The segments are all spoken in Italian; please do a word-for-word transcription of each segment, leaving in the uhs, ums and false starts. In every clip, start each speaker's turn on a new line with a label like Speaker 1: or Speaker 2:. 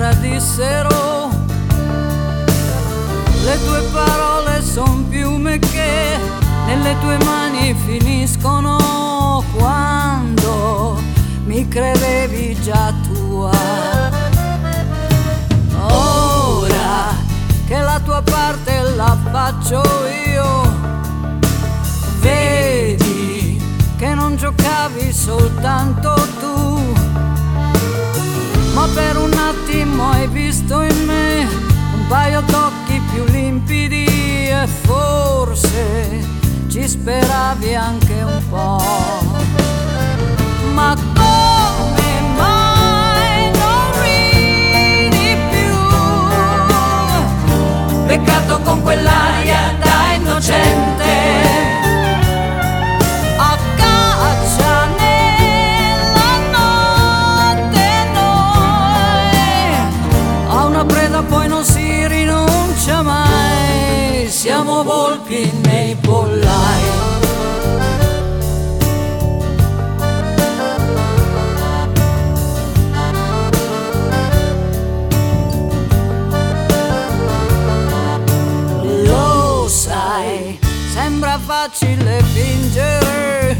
Speaker 1: tradissero. Le tue parole son piume che nelle tue mani finiscono quando mi credevi già tua. Ora che la tua parte la faccio io, vedi che non giocavi soltanto tu, ma per un attimo hai visto in me un paio d'occhi più limpidi e forse ci speravi anche un po'. Ma come mai non ridi più? Peccato con quell'aria da innocente, a caccia nella notte noi, a una preda poi non si rinuncia mai, siamo volpi nei pollai. Lo sai, sembra facile fingere,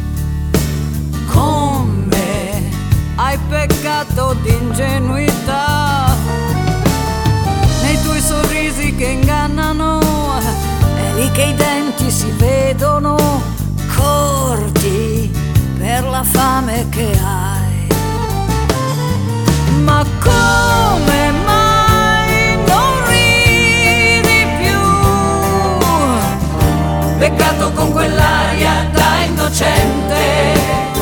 Speaker 1: con me hai peccato di ingenuità, nei tuoi sorrisi che ingannano, è lì che i denti si vedono corti per la fame che hai. Ma come mai non ridi più? Peccato con quell'aria da innocente,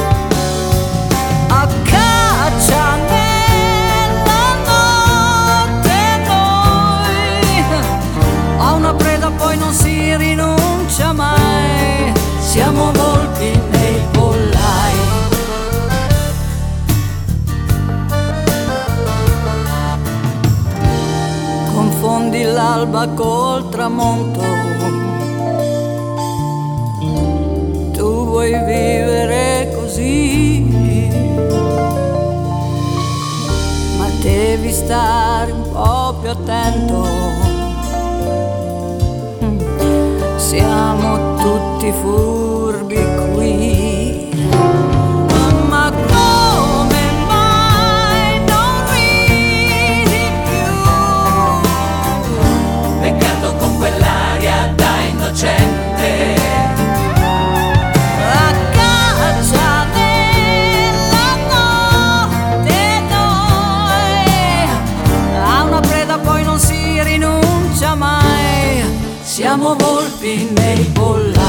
Speaker 1: a caccia nella notte noi, a una preda poi non si rinuncia mai, siamo volpi nei pollai. Confondi l'alba col tramonto, tu vuoi vivere così, ma devi stare un po' più attento. Siamo tutti furbi qui, ma come mai non ridi più? Peccato con quell'aria da innocente, a caccia nella notte noi, a una preda poi non si rinuncia mai, siamo volpi nei pollai.